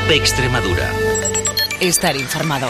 COPE Extremadura. Estar informado.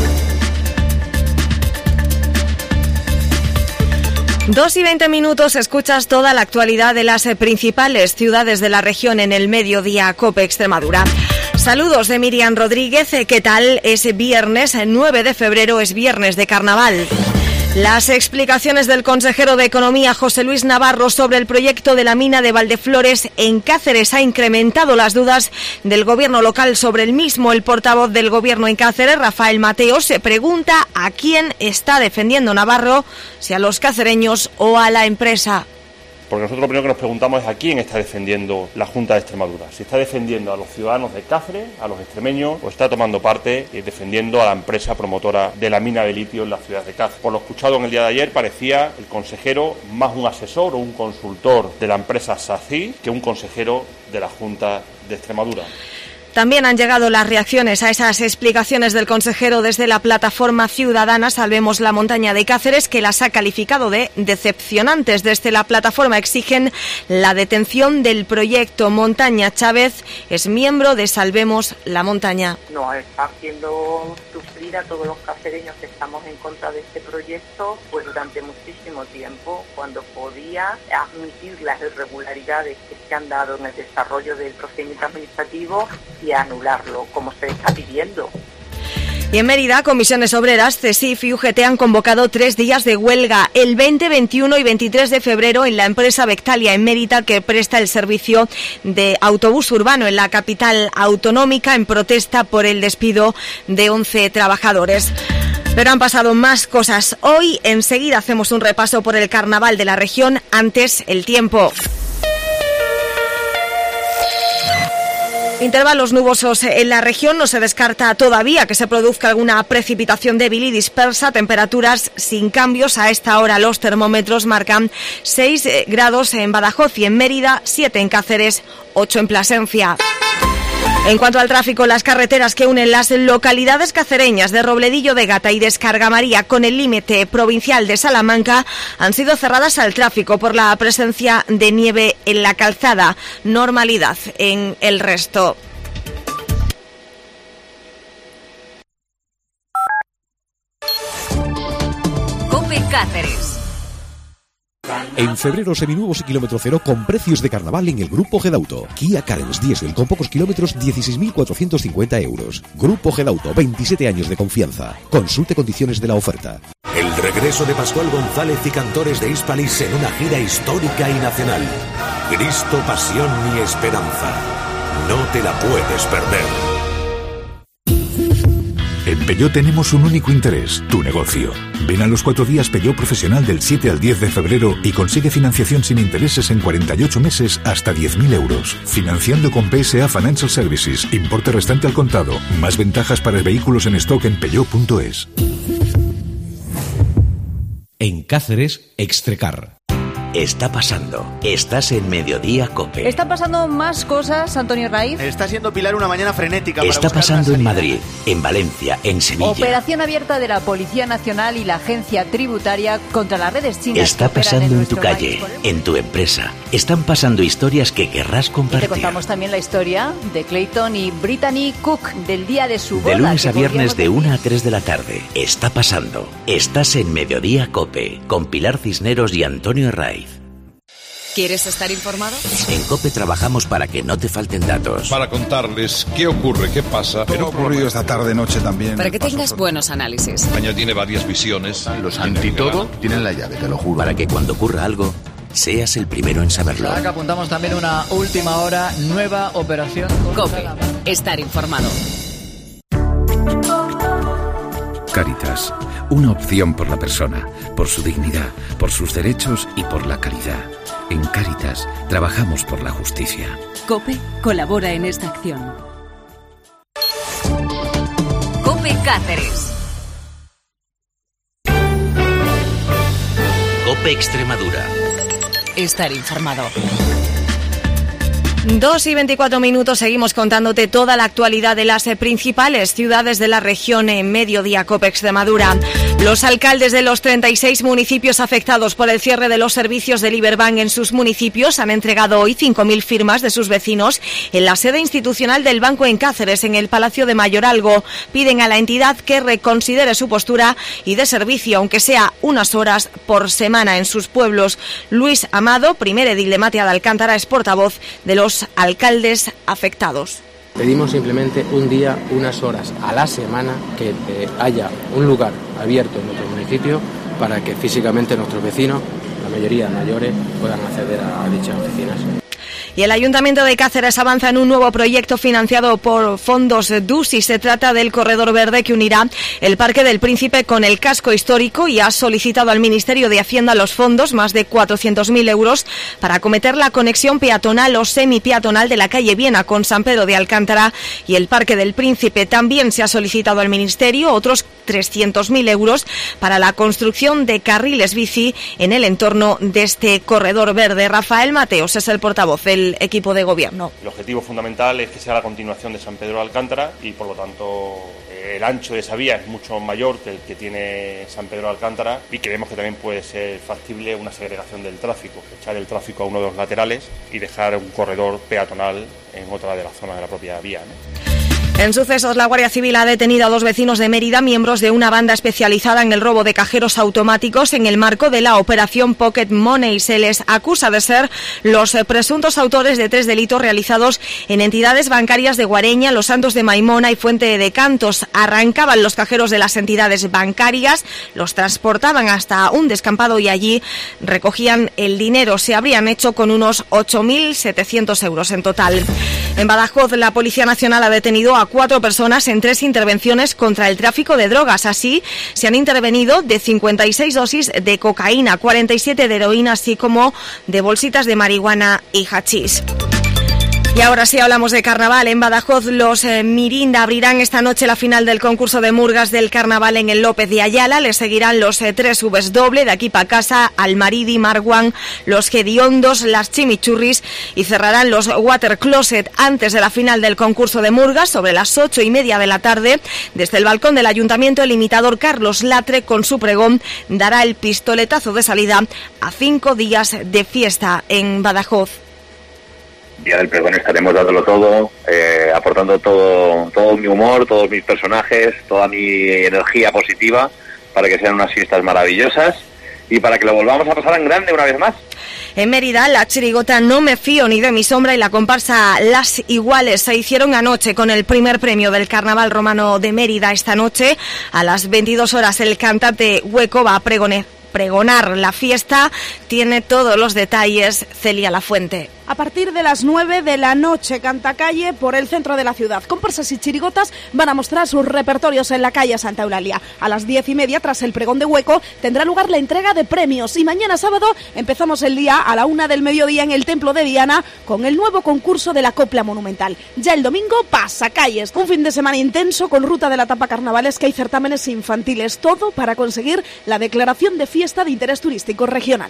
2:20, escuchas toda la actualidad de las principales ciudades de la región en el mediodía COPE Extremadura. Saludos de Miriam Rodríguez, ¿qué tal? Es viernes 9 de febrero, es viernes de carnaval. Las explicaciones del consejero de Economía, José Luis Navarro, sobre el proyecto de la mina de Valdeflores en Cáceres ha incrementado las dudas del gobierno local sobre el mismo. El portavoz del gobierno en Cáceres, Rafael Mateo, se pregunta a quién está defendiendo Navarro, si a los cacereños o a la empresa. Porque nosotros lo primero que nos preguntamos es a quién está defendiendo la Junta de Extremadura. Si está defendiendo a los ciudadanos de Cáceres, a los extremeños, o está tomando parte y defendiendo a la empresa promotora de la mina de litio en la ciudad de Cáceres. Por lo escuchado en el día de ayer, parecía el consejero más un asesor o un consultor de la empresa SACI que un consejero de la Junta de Extremadura. También han llegado las reacciones a esas explicaciones del consejero desde la plataforma ciudadana Salvemos la Montaña de Cáceres, que las ha calificado de decepcionantes. Desde la plataforma exigen la detención del proyecto. Montaña Chávez es miembro de Salvemos la Montaña. Nos está haciendo sufrir a todos los cacereños que estamos en contra de este proyecto, pues durante muchísimo tiempo, cuando podía admitir las irregularidades que se han dado en el desarrollo del procedimiento administrativo y anularlo, como se está pidiendo. Y en Mérida, Comisiones Obreras, CESIF y UGT han convocado 3 días de huelga, el 20, 21 y 23 de febrero en la empresa Bectalia en Mérida, que presta el servicio de autobús urbano en la capital autonómica, en protesta por el despido de 11 trabajadores. Pero han pasado más cosas. Hoy enseguida hacemos un repaso por el carnaval de la región, antes el tiempo. Intervalos nubosos en la región, no se descarta todavía que se produzca alguna precipitación débil y dispersa, temperaturas sin cambios. A esta hora los termómetros marcan 6 grados en Badajoz y en Mérida, 7 en Cáceres, 8 en Plasencia. En cuanto al tráfico, las carreteras que unen las localidades cacereñas de Robledillo de Gata y Descarga María con el límite provincial de Salamanca han sido cerradas al tráfico por la presencia de nieve en la calzada. Normalidad en el resto. COPE Cáceres. En febrero, seminuevos y kilómetro cero con precios de carnaval en el Grupo Gedauto. Kia Carens Diesel con pocos kilómetros, 16.450 euros. Grupo Gedauto, 27 años de confianza. Consulte condiciones de la oferta. El regreso de Pascual González y cantores de Hispalis en una gira histórica y nacional. Cristo, pasión y esperanza. No te la puedes perder. En Peugeot tenemos un único interés, tu negocio. Ven a los 4 días Peugeot Profesional del 7 al 10 de febrero y consigue financiación sin intereses en 48 meses hasta 10.000 euros. Financiando con PSA Financial Services. Importe restante al contado. Más ventajas para vehículos en stock en peugeot.es. En Cáceres, Extrecar. Está pasando. Estás en Mediodía COPE. Está pasando más cosas, Antonio Raiz. Está siendo Pilar una mañana frenética. Está pasando en Madrid, en Valencia, en Sevilla. Operación abierta de la Policía Nacional y la Agencia Tributaria contra las redes chinas. Está pasando en tu calle, en tu empresa. Están pasando historias que querrás compartir. Y te contamos también la historia de Clayton y Brittany Cook del día de su boda. De lunes a viernes de 1 a 3 de la tarde. Está pasando. Estás en Mediodía COPE con Pilar Cisneros y Antonio Raiz. ¿Quieres estar informado? En COPE trabajamos para que no te falten datos. Para contarles qué ocurre, qué pasa. Pero ha ocurrido esta tarde-noche también. Para que tengas buenos análisis. España tiene varias visiones. Los antitodo tienen la llave, te lo juro. Para que cuando ocurra algo, seas el primero en saberlo. Acá apuntamos también una última hora, nueva operación. COPE. Estar informado. Cáritas. Una opción por la persona, por su dignidad, por sus derechos y por la calidad. En Cáritas trabajamos por la justicia. COPE colabora en esta acción. COPE Cáceres. COPE Extremadura. Estar informado. 2:24, seguimos contándote toda la actualidad de las principales ciudades de la región en Mediodía Cope Extremadura. Los alcaldes de los 36 municipios afectados por el cierre de los servicios del Iberbank en sus municipios han entregado hoy 5.000 firmas de sus vecinos en la sede institucional del banco en Cáceres, en el Palacio de Mayoralgo. Piden a la entidad que reconsidere su postura y dé servicio, aunque sea unas horas por semana en sus pueblos. Luis Amado, primer edil de Matea de Alcántara, es portavoz de los alcaldes afectados. Pedimos simplemente un día, unas horas a la semana, que haya un lugar abierto en nuestro municipio para que físicamente nuestros vecinos, la mayoría mayores, puedan acceder a dichas oficinas. Y el Ayuntamiento de Cáceres avanza en un nuevo proyecto financiado por fondos DUSI. Se trata del corredor verde que unirá el Parque del Príncipe con el casco histórico y ha solicitado al Ministerio de Hacienda los fondos, más de 400.000 euros, para acometer la conexión peatonal o semipeatonal de la calle Viena con San Pedro de Alcántara y el Parque del Príncipe. También se ha solicitado al Ministerio otros 300.000 euros para la construcción de carriles bici en el entorno de este corredor verde. Rafael Mateos es el portavoz del equipo de gobierno. El objetivo fundamental es que sea la continuación de San Pedro de Alcántara y, por lo tanto, el ancho de esa vía es mucho mayor que el que tiene San Pedro de Alcántara, y creemos que también puede ser factible una segregación del tráfico, echar el tráfico a uno de los laterales y dejar un corredor peatonal en otra de las zonas de la propia vía, ¿no? En sucesos, la Guardia Civil ha detenido a 2 vecinos de Mérida, miembros de una banda especializada en el robo de cajeros automáticos en el marco de la operación Pocket Money. Se les acusa de ser los presuntos autores de 3 delitos realizados en entidades bancarias de Guareña, Los Santos de Maimona y Fuente de Cantos. Arrancaban los cajeros de las entidades bancarias, los transportaban hasta un descampado y allí recogían el dinero. Se habrían hecho con unos 8.700 euros en total. En Badajoz, la Policía Nacional ha detenido a 4 personas en 3 intervenciones contra el tráfico de drogas. Así, se han intervenido de 56 dosis de cocaína, 47 de heroína, así como de bolsitas de marihuana y hachís. Y ahora sí hablamos de carnaval. En Badajoz, los Mirinda abrirán esta noche la final del concurso de murgas del carnaval en el López de Ayala. Les seguirán los 3 Vs doble, de aquí para casa, Almaridi, Marguán, los Gediondos, las Chimichurris, y cerrarán los Water Closet antes de la final del concurso de murgas, sobre las 8:30 de la tarde. Desde el balcón del ayuntamiento, el imitador Carlos Latre, con su pregón, dará el pistoletazo de salida a 5 días de fiesta en Badajoz. Día del pregón estaremos dándolo todo, aportando todo mi humor, todos mis personajes, toda mi energía positiva para que sean unas fiestas maravillosas y para que lo volvamos a pasar en grande una vez más. En Mérida, la chirigota No me fío ni de mi sombra y la comparsa Las Iguales se hicieron anoche con el primer premio del Carnaval Romano de Mérida. Esta noche, a las 22 horas, el cantante Hueco va a pregonar la fiesta. Tiene todos los detalles Celia Lafuente. A partir de las 9 de la noche, Cantacalle por el centro de la ciudad. Comparsas y chirigotas van a mostrar sus repertorios en la calle Santa Eulalia. A las 10:30, tras el pregón de Hueco, tendrá lugar la entrega de premios. Y mañana sábado empezamos el día a la 1 del mediodía en el Templo de Viana con el nuevo concurso de la Copla Monumental. Ya el domingo, Pasacalles. Un fin de semana intenso con ruta de la tapa carnavalesca y certámenes infantiles. Todo para conseguir la declaración de fiesta de interés turístico regional.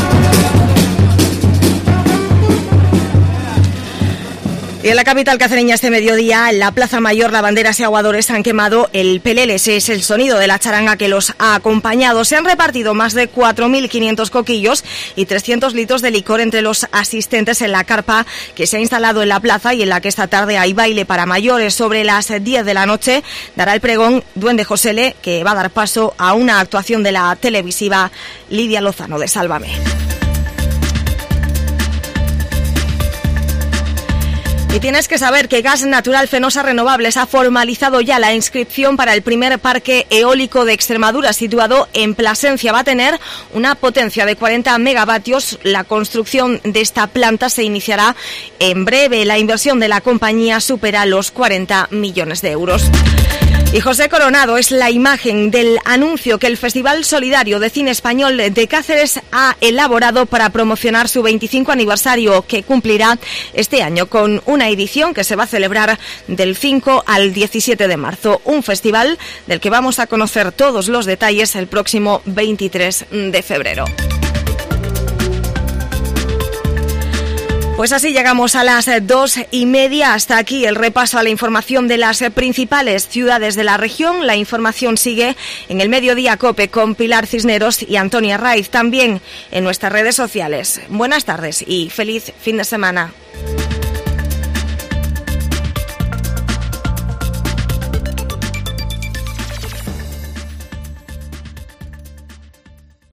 Y en la capital cacereña este mediodía, en la Plaza Mayor, lavanderas y aguadores han quemado el pelele. Ese es el sonido de la charanga que los ha acompañado. Se han repartido más de 4.500 coquillos y 300 litros de licor entre los asistentes en la carpa que se ha instalado en la plaza y en la que esta tarde hay baile para mayores. Sobre las 10 de la noche dará el pregón Duende Josele, que va a dar paso a una actuación de la televisiva Lidia Lozano de Sálvame. Y tienes que saber que Gas Natural Fenosa Renovables ha formalizado ya la inscripción para el primer parque eólico de Extremadura, situado en Plasencia. Va a tener una potencia de 40 megavatios. La construcción de esta planta se iniciará en breve. La inversión de la compañía supera los 40 millones de euros. Y José Coronado es la imagen del anuncio que el Festival Solidario de Cine Español de Cáceres ha elaborado para promocionar su 25 aniversario, que cumplirá este año con una edición que se va a celebrar del 5 al 17 de marzo. Un festival del que vamos a conocer todos los detalles el próximo 23 de febrero. Pues así llegamos a las 2:30. Hasta aquí el repaso a la información de las principales ciudades de la región. La información sigue en el Mediodía COPE con Pilar Cisneros y Antonio Arraiz, también en nuestras redes sociales. Buenas tardes y feliz fin de semana.